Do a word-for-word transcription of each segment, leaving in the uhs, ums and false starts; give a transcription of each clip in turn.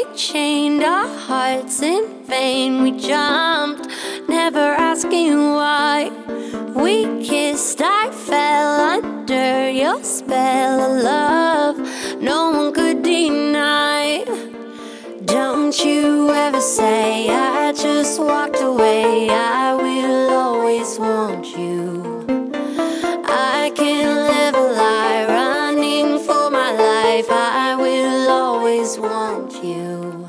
chained our hearts in vain. We jumped, never asking why. We kissed, I fell under your spell of love no one could deny. Don't you ever say I just walked away. I will always want you. I can't live a lie, running for my life. I will always want you.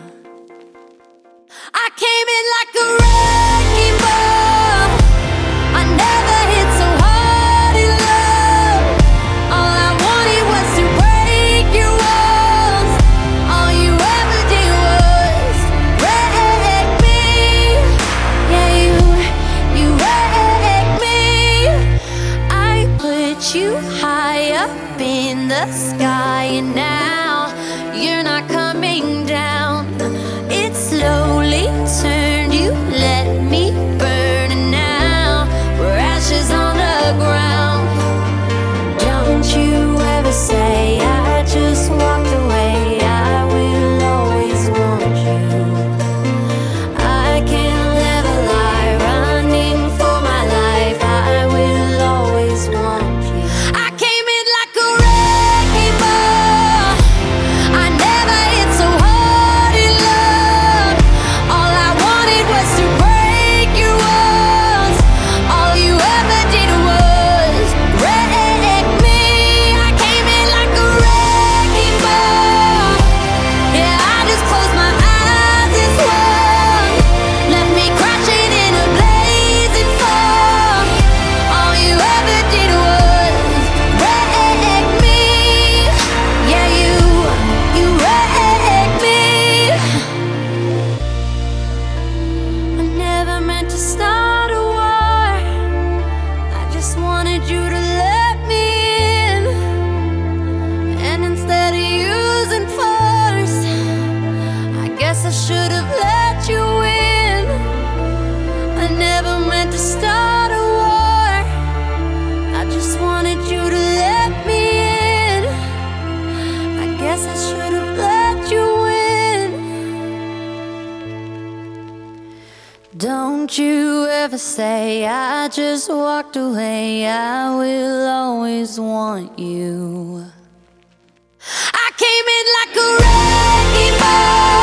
I came in like a wrecking ball. I never hit so hard in love. All I wanted was to break your walls. All you ever did was wreck me. Yeah, you, you wrecked me. I put you high up in the sky, and now you're not coming down. It slowly turned, you let me burn, and now we're ashes on the ground. Don't you ever say I just walked away. I will always want you. I can't live a lie, running for my life. I will always want you. I came in like a wrecking ball. I never hit so hard in love. All I wanted was to break your walls. All you ever did was wreck me. I came in like a wrecking ball. Yeah, I just closed my eyes and swung. Left me crashing in a blazing fall. All you ever did was wreck me. Yeah, you, you wrecked me. I never meant to start a war. I just wanted you to let me in. And instead of using force, I guess I should have let you in. I never meant to start a war. I just wanted you to let me in. I guess I should have let you in. Don't you ever say I just walked away. I will always want you. I came in like a wrecking ball.